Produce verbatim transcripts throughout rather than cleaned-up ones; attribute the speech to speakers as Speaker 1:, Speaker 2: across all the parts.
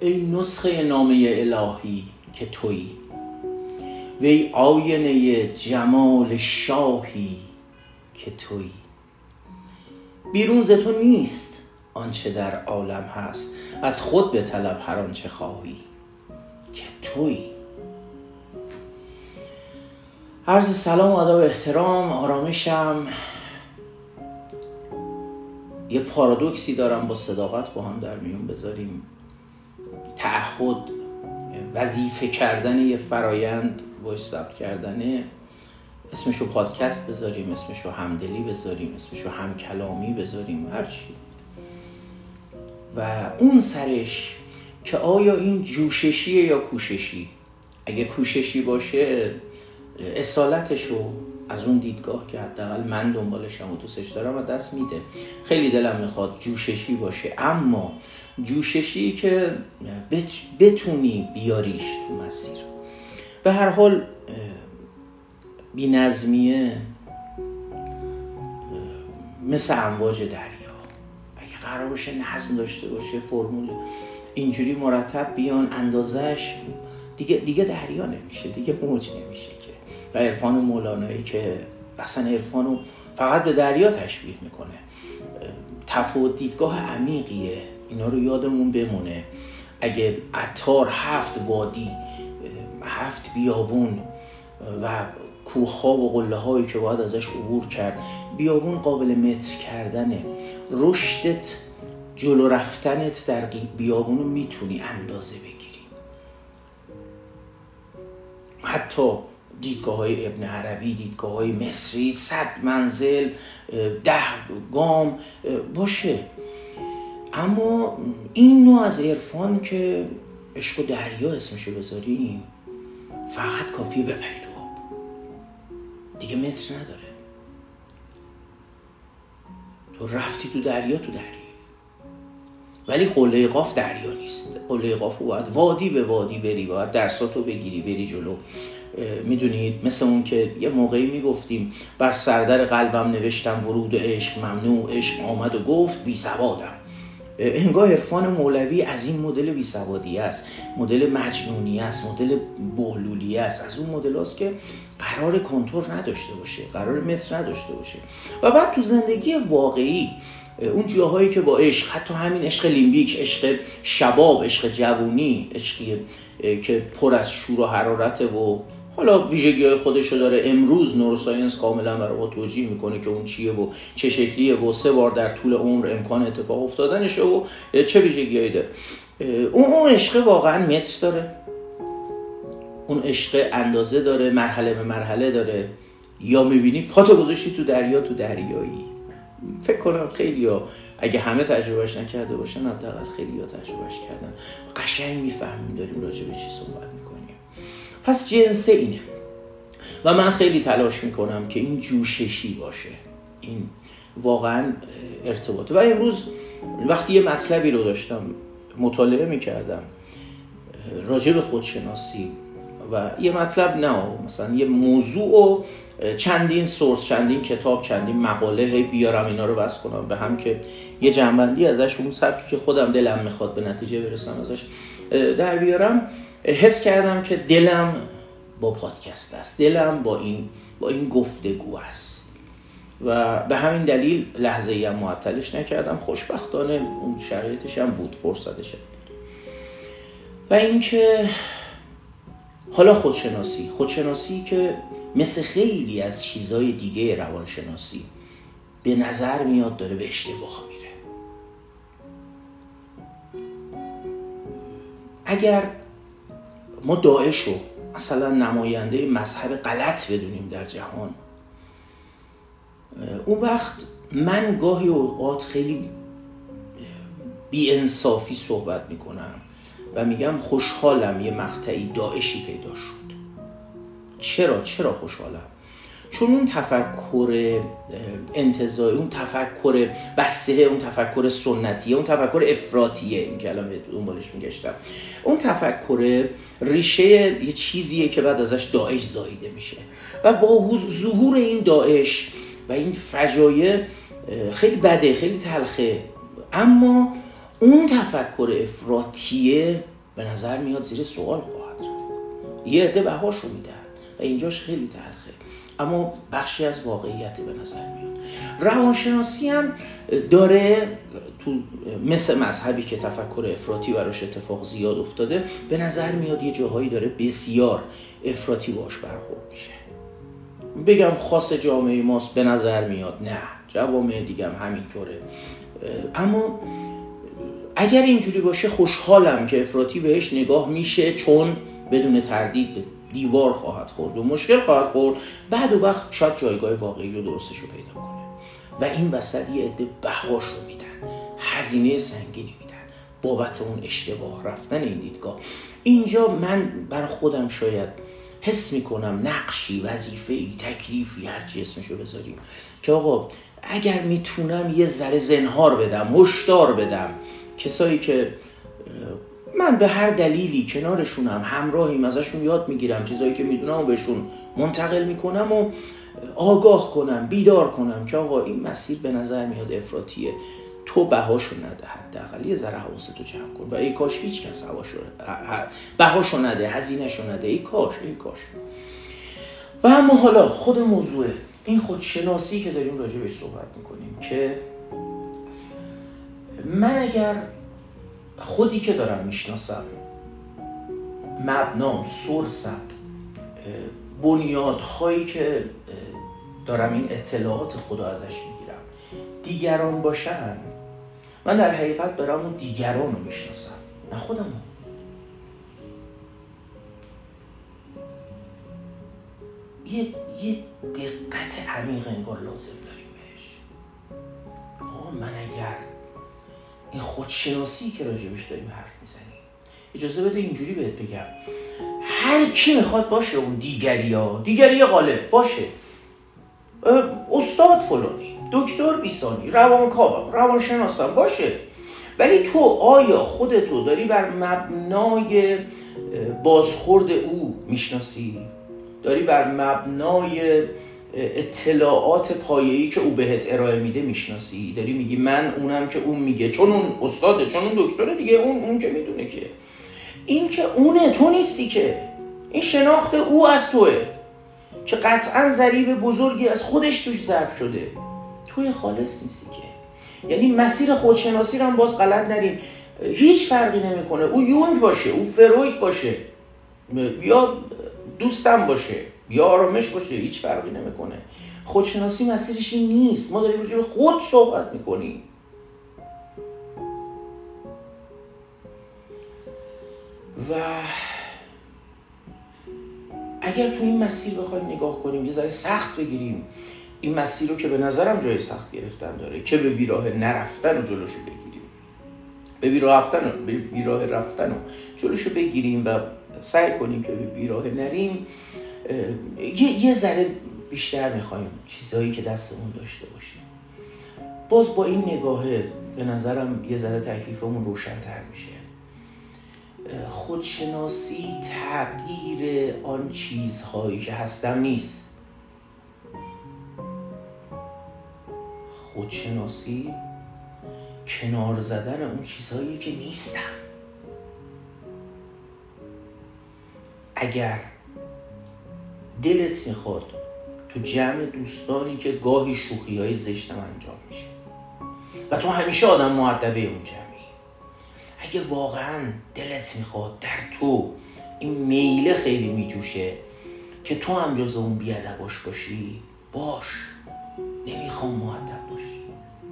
Speaker 1: ای نسخه نامه الهی که تویی، وی آینه جمال شاهی که تویی. بیرون ز تو نیست آنچه در عالم هست، از خود به طلب هر آنچه خواهی که تویی. عرض سلام و ادب و احترام. آرامشم. یه پارادوکسی دارم با صداقت با هم در میون بذاریم. تعهد، وظیفه کردن یه فرایند، وایس ثبت کردنه، اسمشو پادکست بذاریم، اسمشو همدلی بذاریم، اسمشو همکلامی بذاریم، هرچی. و اون سرش که آیا این جوششیه یا کوششی؟ اگه کوششی باشه اصالتشو از اون دیدگاه که حداقل من دنبالشم و دوستش دارم و دست میده. خیلی دلم میخواد جوششی باشه، اما جوششی که بتونی بیاریش تو مسیر. به هر حال بی‌نظمیه مثل امواج دریا. اگه قرار باشه نظم داشته باشه، فرمول اینجوری مرتب بیان، اندازش دیگه دیگه دریا نمیشه، دیگه موج نمیشه که. و عرفان مولانایی که اصلا عرفانو فقط به دریا تشبیه میکنه، تفاوت دیدگاه عمیقیه. اینا رو یادمون بمونه. اگه عطار هفت وادی، هفت بیابون و کوه‌ها و قله‌هایی که باید ازش عبور کرد، بیابون قابل متر کردنه، رشدت، جلو رفتنت در بیابون رو میتونی اندازه بگیری. حتی دیدگاه های ابن عربی، دیدگاه های مصری، صد منزل، ده گام باشه. اما این نوع از عرفان که عشق و دریا اسمشو بذاریم، فقط کافیه بپری تو آب، دیگه متر نداره. تو رفتی تو دریا، تو دریا. ولی قله قاف دریا نیست. قله قاف رو باید وادی به وادی بری، باید درساتو بگیری، بری جلو. میدونید مثل اون که یه موقعی میگفتیم بر سردر قلبم نوشتم ورود عشق ممنوع، عشق آمد و گفت بی سوادم. انگار عرفان مولوی از این مدل بی سوادی است، مدل مجنونی است، مدل بهلولی است. از اون مدل است که قرار کنترل نداشته باشه، قرار متر نداشته باشه. و بعد تو زندگی واقعی اون جاهایی که با عشق، حتی همین عشق لیمبیک، عشق شباب، عشق جوونی، عشقی که پر از شور و حرارته و حالا ویژگی‌های خودشو داره، امروز نوروساینس کاملا برای ما توجیه میکنه که اون چیه و چه شکلیه و سه بار در طول عمر امکان اتفاق افتادنشه و چه ویژگی‌هایی داره. اون اون عشق واقعا متر داره، اون عشق اندازه داره، مرحله به مرحله داره. یا میبینی پاتو گذاشتی تو دریا، تو دریایی. فکر کنم خیلیا اگه همه تجربهش نکرده باشن، حداقل خیلیا تجربهش کردن. قشنگ میفهمیم داریم راجع به چی صحبت میکنیم. پس جنس اینه و من خیلی تلاش میکنم که این جوششی باشه، این واقعا ارتباطه. و امروز وقتی یه مطلبی رو داشتم مطالعه میکردم راجع به خودشناسی و یه مطلب نه مثلا یه موضوع و چندین سورس، چندین کتاب، چندین مقاله هی بیارم اینا رو بس کنم به هم که یه جنبندی ازش، اون سبکی که خودم دلم میخواد به نتیجه برسم ازش در بیارم، حس کردم که دلم با پادکست است، دلم با این با این گفتگو است و به همین دلیل لحظه‌ای هم معطلش نکردم. خوشبختانه اون شرایطش هم بود، فرصتش هم بود. و اینکه حالا خودشناسی خودشناسی که مثل خیلی از چیزای دیگه روانشناسی به نظر میاد داره به اشتباه میره. اگر ما داعش رو مثلا نماینده مذهب غلط بدونیم در جهان، اون وقت من گاهی اوقات خیلی بی‌انصافی صحبت میکنم و میگم خوشحالم یه مقطعی داعشی پیدا شد. چرا؟ چرا خوشحالم؟ چون اون تفکر انتزاعی، اون تفکر بسته، اون تفکر سنتیه، اون تفکر افراطیه، این کلمه دنبالش میگشتم، اون تفکر ریشه یه چیزیه که بعد ازش داعش زاییده میشه و با ظهور این داعش و این فجایع خیلی بده، خیلی تلخه، اما اون تفکر افراطیه به نظر میاد زیر سوال خواهد رفت. یه عده بهاشو میدن و اینجاش خیلی تلخه، اما بخشی از واقعیت به نظر میاد. روانشناسی هم داره تو مثل مذهبی که تفکر افراطی براش اتفاق زیاد افتاده، به نظر میاد یه جاهایی داره بسیار افراطی باش برخورد میشه. بگم خاص جامعه ماست به نظر میاد نه، جوامع دیگه هم همینطوره. اما اگر اینجوری باشه خوشحالم که افراطی بهش نگاه میشه، چون بدون تردید دیوار خواهد خورد و مشکل خواهد خورد. بعد و وقت شاید جایگاه واقعی رو درستش رو پیدا کنه و این وسط یه عده بهاش رو میدن، هزینه سنگینی میدن بابت اون اشتباه رفتن این دیدگاه. اینجا من بر خودم شاید حس میکنم نقشی، وظیفه‌ای، تکلیفی، هرچی اسمشو بذاریم، که آقا اگر میتونم یه ذره زنهار بدم، هشدار بدم کسایی که من به هر دلیلی کنارشونم، همراهیم، ازشون یاد میگیرم، چیزایی که میدونم و بهشون منتقل میکنم و آگاه کنم، بیدار کنم که آقا این مسیر به نظر میاد افراطیه، تو بهاشو نده، حداقل یه ذره حواستو جمع کن و ای کاش هیچ کس حواشو بهاشو نده، هزینه‌شو نده، ای کاش ای کاش. و اما حالا خود موضوع این خودشناسی که داریم راجع بهش صحبت میکنیم، که من اگر خودی که دارم میشناسم، مبنام، سورسم، بنیادهایی که دارم این اطلاعات خدا ازش میگیرم دیگران باشن، من در حقیقت دارم اون دیگران رو میشناسم، نه خودم رو. یه, یه دقت عمیق انگار لازم داریم بهش. آه من اگر این خودشناسی که راجبش داریم حرف میزنیم، اجازه بده اینجوری بهت بگم، هر کی میخواد باشه اون دیگری ها، دیگری غالب باشه، استاد فلانی، دکتر بیسانی، روانکاوم، روانشناسم باشه، ولی تو آیا خودتو داری بر مبنای بازخورد او میشناسی؟ داری بر مبنای اطلاعات پایه‌ای که او بهت ارائه میده میشناسی؟ داری میگی من اونم که اون میگه، چون اون استاده، چون اون دکتره دیگه، اون اون که میدونه که این که اونه، تو نیستی که، این شناخت او از توه که قطعاً ضریب بزرگی از خودش توش ضرب شده، توی خالص نیستی که. یعنی مسیر خودشناسی رو هم باز غلط نریم، هیچ فرقی نمیکنه او یونگ باشه، او فروید باشه، یا دوستم باشه، یا آرامش باشه، هیچ فرقی نمیکنه. خودشناسی مسیرش این نیست. ما داریم راجع به خود صحبت میکنیم. و اگر تو این مسیر بخوایم نگاه کنیم، یه ذره سخت بگیریم این مسیر رو که به نظرم جای سخت گرفتن داره، که به بیراه نرفتن و جلوشو بگیریم، به بیراه رفتن و به بیراه رفتن و جلوشو بگیریم و سعی کنیم که به بیراه نریم. یه یه ذره بیشتر میخوایم چیزایی که دستمون داشته باشیم. باز با این نگاهه به نظرم یه ذره تکلیفمون روشن‌تر میشه. خودشناسی تغییر آن چیزهایی که هستم نیست. خودشناسی کنار زدن اون چیزهایی که نیستم. اگر دلت میخواد تو جمع دوستانی که گاهی شوخی‌های زشتم انجام میشه و تو همیشه آدم مؤدبه اون جمعی، اگه واقعا دلت میخواد در تو این میله خیلی میجوشه که تو هم جز اون بیادباش باشی، باش، نمیخوام مؤدب باشی.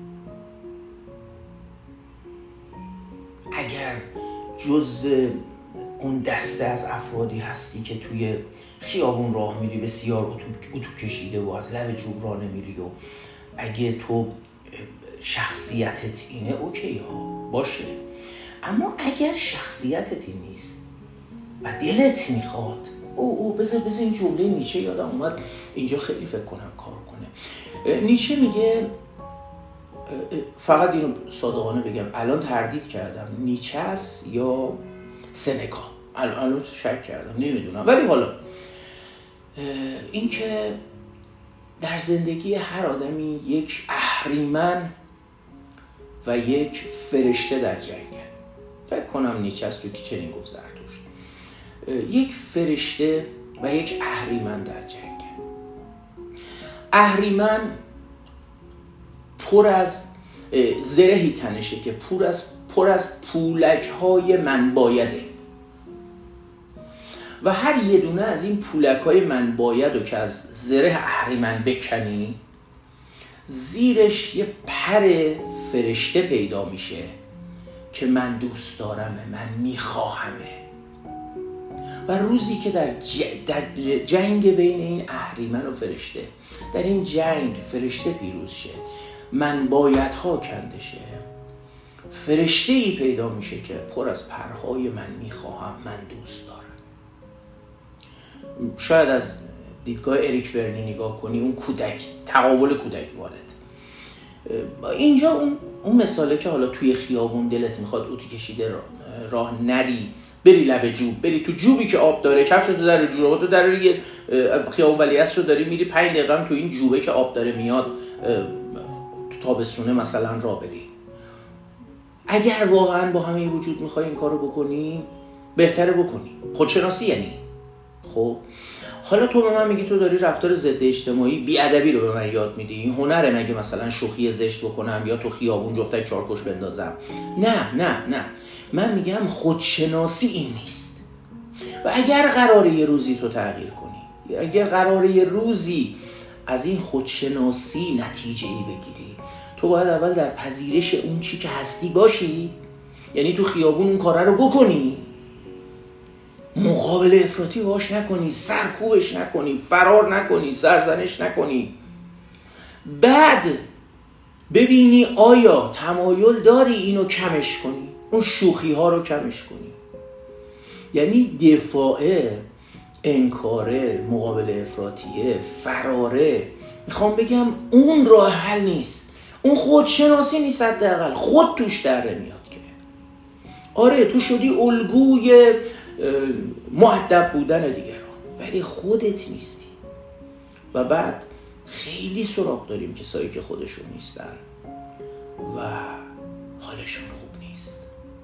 Speaker 1: اگر جزو اون دسته از افرادی هستی که توی خیابون راه میری بسیار اتو کشیده و از لب جوب راه نمیری و اگه تو شخصیتت اینه، اوکی ها، باشه. اما اگر شخصیتت این نیست و دلت میخواد، او او بذار بذار این جمله نیچه یادم اومد اینجا خیلی فکر کنم کار کنه. نیچه میگه، فقط اینو صادقانه بگم الان تردید کردم نیچه است یا سنکا، الان شک کردم نمیدونم، ولی حالا این که در زندگی هر آدمی یک اهریمن و یک فرشته در جنگه. فکر کنم نیچه است تو که چنین گفت زرتشت. یک فرشته و یک اهریمن در جنگ. اهریمن پر از زرهی تنشه که پر از پر از پولک های من بایده و هر یه دونه از این پولک های من باید رو که از زره اهریمن بکنی، زیرش یه پر فرشته پیدا میشه که من دوست دارمه، من میخواهمه. و روزی که در, ج... در جنگ بین این اهریمن و فرشته، در این جنگ فرشته پیروز شه، من بایدها کنده شه، فرشته ای پیدا میشه که پر از پرهای من میخواهم، من دوست دارم. شاید از دیدگاه اریک برنی نگاه کنی، اون کودک، تقابل کودک والد. اینجا اون اون مثاله که حالا توی خیابون دلت میخواد اوتی کشیده راه نری، بری لب جوب، بری تو جوبی که آب داره، کفشتو در جوبا تو در یه خیابون ولیعصر رو داری میری، پنج دقیقه تو این جوبه که آب داره میاد تو تابستونه مثلا راه بری. اگر واقعا با همه وجود میخوای این کارو بکنی، بهتره بکنی. خودشناسی یعنی خب حالا تو به من میگی تو داری رفتار ضد اجتماعی بی‌ادبی رو به من یاد میدی، این هنره مگه مثلا شوخی زشت بکنم یا تو خیابون جفتک چارکش بندازم؟ نه نه نه، من میگم خودشناسی این نیست. و اگر قراره یه روزی تو تغییر کنی، اگر قراره یه روزی از این خودشناسی نتیجه‌ای بگیری، تو باید اول در پذیرش اون چی که هستی باشی. یعنی تو خیابون اون کاره رو بکنی، مقابله افراطی باش نکنی، سرکوبش نکنی، فرار نکنی، سرزنش نکنی. بعد ببینی آیا تمایل داری اینو کمش کنی، اون شوخی ها رو کمش کنی. یعنی دفاعه، انکاره، مقابله افراطیه، فراره، میخوام بگم اون راه حل نیست، اون خودشناسی نیست. حداقل خود توش در میاد که آره تو شدی الگوی مؤدب بودن دیگران ولی خودت نیستی. و بعد خیلی سراغ داریم کسایی که خودشون نیستن و حالشون خوب نیست.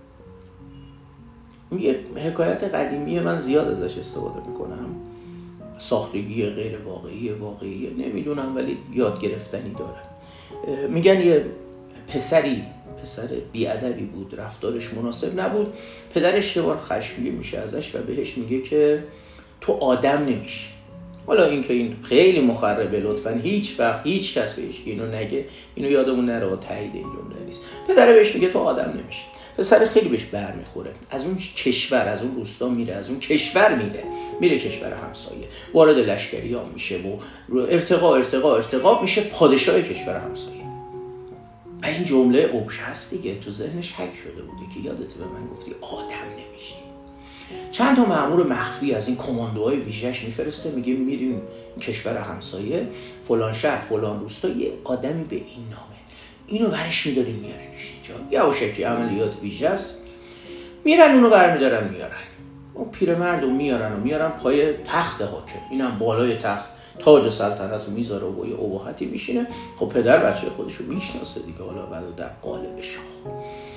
Speaker 1: یه حکایت قدیمی من زیاد ازش استفاده میکنم، ساختگی غیر واقعی واقعی نمیدونم ولی یاد گرفتنی داره. میگن یه پسری پسر بی‌ادبی بود، رفتارش مناسب نبود، پدرش یه بار خشمگین میشه ازش و بهش میگه که تو آدم نمیشی. حالا این که این خیلی مخربه، لطفاً هیچ وقت هیچ کس بهش اینو نگه، اینو یادمون نره، تایید این جمله نیست. پدر بهش میگه تو آدم نمیشی. پسر خیلی بهش بر میخوره، از اون کشور، از اون روستا میره، از اون کشور میره میره کشور همسایه، وارد لشکریان میشه و ارتقا ارتقا ارتقا میشه پادشاه کشور همسایه. و این جمله اوبش هست دیگه، تو ذهنش حک شده بوده که یادت به من گفتی آدم نمیشی. چند تا مأمور مخفی از این کماندوهای ویژه‌اش میفرسته، میگه میریم کشور همسایه، فلان شهر، فلان روستا، یه آدمی به این نامه، اینو ورش میدارین میارینش اینجا. یواشکی عملیات ویژه است، میرن اونو برمیدارن میارن. اون پیرمردو میارن و میارن پای تخت حاکم، اینم بالای تخت تاج سلطنت رو میذاره و با یه ابهتی میشینه. خب پدر بچه خودشو میشناسه دیگه، حالا بعد در قالب شاه.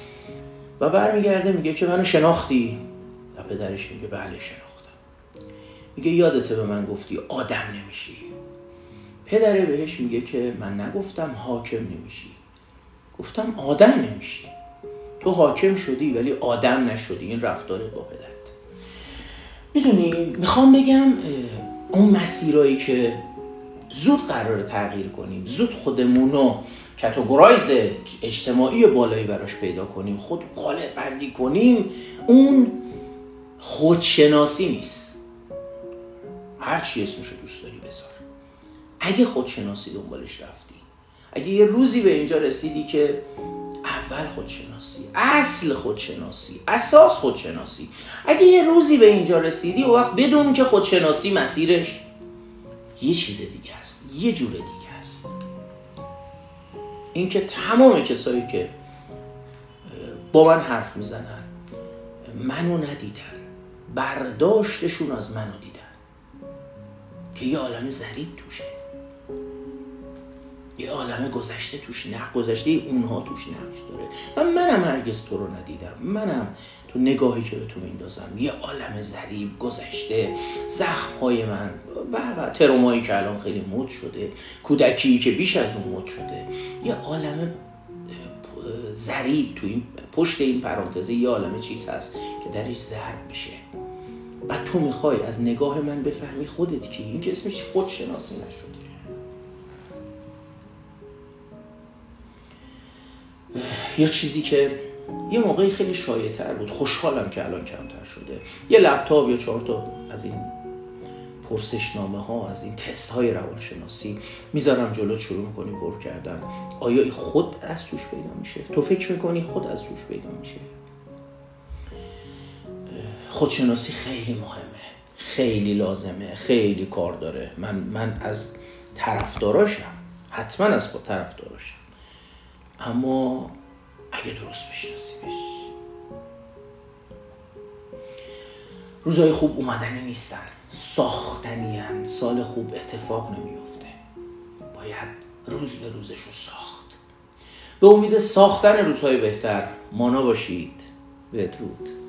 Speaker 1: و برمیگرده میگه که منو شناختی؟ و پدرش میگه بله شناختم. میگه یادته به من گفتی آدم نمیشی؟ پدره بهش میگه که من نگفتم حاکم نمیشی، گفتم آدم نمیشی. تو حاکم شدی ولی آدم نشدی. این رفتارت با پدرت. میدونی میخوام بگم اون مسیرایی که زود قراره تغییر کنیم، زود خودمونو کاتگورایز اجتماعی بالایی براش پیدا کنیم، خود قالب بندی کنیم، اون خودشناسی نیست. هر چی اسمشو دوست داری بذار. اگه خودشناسی دنبالش رفتی، اگه یه روزی به اینجا رسیدی که اول خودشناسی، اصل خودشناسی، اساس خودشناسی، اگه یه روزی به اینجا رسیدی، اون وقت بدون که خودشناسی مسیرش یه چیز دیگه است، یه جور دیگه است. این که تمام کسایی که با من حرف میزنن منو ندیدن، برداشتشون از منو دیدن که یه عالم ضریب توشه. یه عالمه گذشته توش نقش، گذشته اونها توش نقش داره و منم هرگز تو رو ندیدم، منم تو نگاهی که به تو میندازم یه عالمه ضریب، گذشته، زخم‌های من و ترومایی که الان خیلی مد شده، کودکی که بیش از اون مد شده، یه عالمه ضریب تو این پشت این پرانتزه یه عالمه چیز هست که درش ضرب میشه. بعد تو میخوای از نگاه من بفهمی خودت کی؟ این که اسمش خودشناسی نشد. یا چیزی که یه موقعی خیلی شایع‌تر بود، خوشحالم که الان کمتر شده، یه لپتاپ یا چهار تا از این پرسشنامه ها، از این تست های روانشناسی میذارم جلو، شروع میکنی پر کردن. آیا خود از توش پیدا میشه؟ تو فکر میکنی خود از توش پیدا میشه؟ خودشناسی خیلی مهمه، خیلی لازمه، خیلی کار داره. من من از طرفداراشم، حتما از خود طرفداراشم، اما اگه درست بشناسیمش. روزای خوب اومدنی نیستن، ساختنی هن. سال خوب اتفاق نمیفته، باید روز به روزش رو ساخت. به امید ساختن روزهای بهتر مانا باشید. بدرود.